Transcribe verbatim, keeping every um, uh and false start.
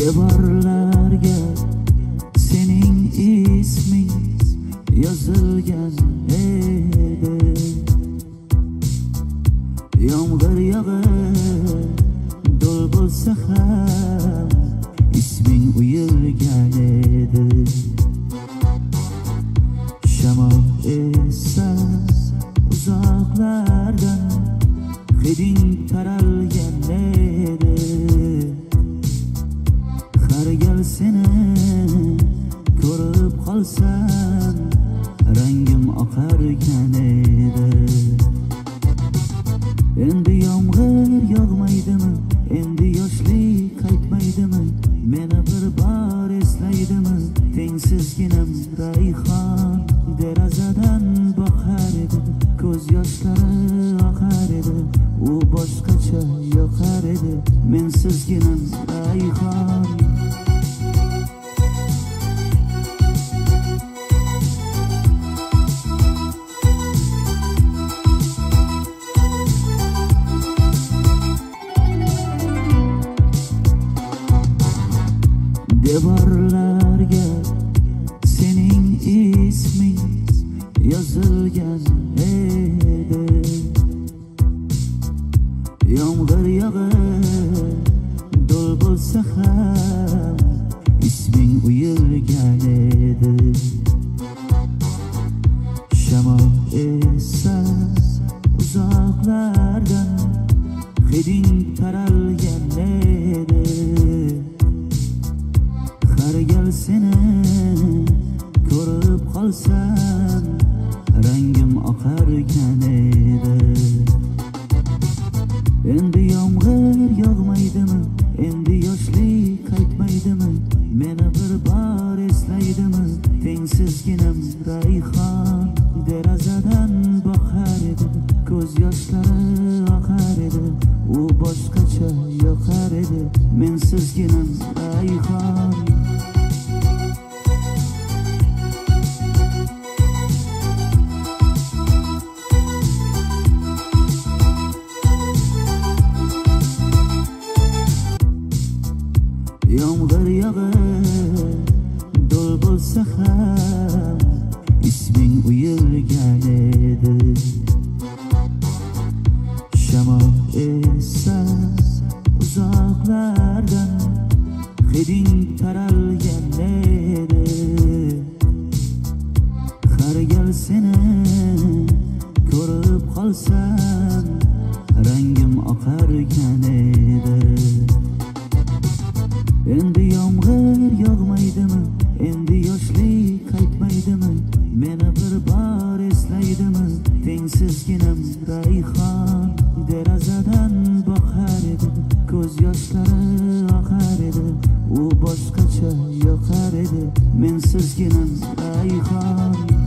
Devorlarga sening isming yozilgan edi. Yomg'ir yog'ib do'l bo'lsa ham isming uyilgan edi. Shamol esa uzoqlardan hiding taralgan edi. Har gal seni ko'rib qolsam rangim oqargan edi. Endi yomg'ir yog'maydimi, endi yoshlik qaytmaydimi, meni bir bor eslaydimi? Tengsizginam rayhon derazadan boqar edi, ko'z yoshlari oqar edi, u boshqacha yoqar edi, mensizginam rayhon. Devorlarga sening isming yozilgan edi. Yomg'ir yog'ib do'l bo'lsa ham isming uyilgan edi. Shamol esa uzoqlardan hiding taralgan edi. Har gal seni ko'rib qolsam rangim oqargan edi. Endi yomg'ir yog'maydimi, endi yoshlik qaytmaydimi, meni bir bor eslaydimi? Tengsizginam rayhon derazadan boqar edi, ko'z yoshlari oqar edi, u boshqacha yoqar edi, mensizginam rayhon. Yomg'ir yog'ib do'l bo'lsa ham isming uyilgan edi. Shamol esa uzoqlardan hiding taralgan edi. Har gal seni ko'rib qolsam rangim oqargan edi. Endi yomg'ir yog'maydimi, endi yoshlik qaytmaydimi, meni bir bor eslaydimi? Tengsizginam rayhon derazadan boqar edi, ko'z yoshlari oqar edi, u boshqacha yoqar edi, mensizginam rayhon.